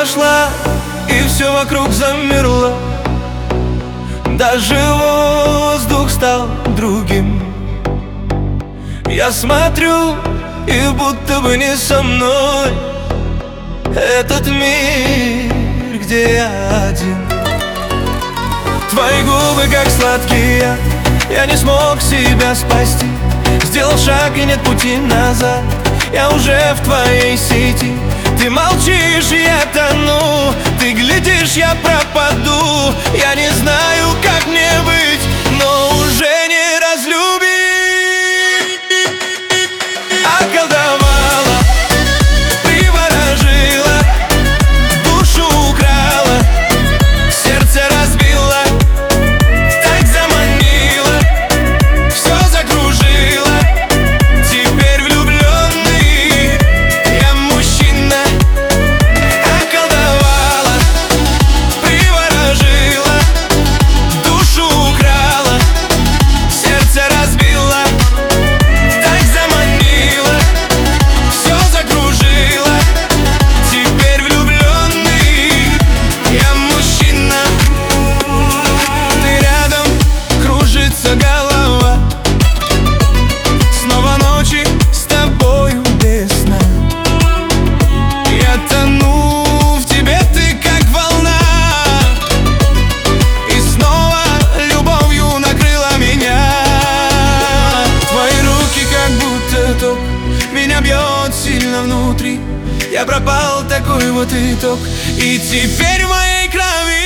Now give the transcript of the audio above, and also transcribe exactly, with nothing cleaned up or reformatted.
вошла, и все вокруг замерло. Даже воздух стал другим. Я смотрю, и будто бы не со мной этот мир, где я один. Твои губы как сладкий яд, я не смог себя спасти. Сделал шаг и нет пути назад, я уже в твоей сети. Ты молчишь, я тону, ты глядишь, я пропаду. Я не знаю, как мне быть, но уже не разлюбить. Околдовала, приворожила, душу украла, сердце разбила, так заманила, все закружила. Теперь влюбленный я мужчина. Околдовала, приворожила, душу украла, сердце разбила, так заманила, все закружила. Теперь влюбленный я мужчина. Ты рядом, кружится голова, снова ночи с тобою без сна. Я тону в тебе, ты как волна, и снова любовью накрыла меня. Твои руки как будто ток, меня бьет сильно внутри. Я пропал, такой вот итог, и теперь в моей крови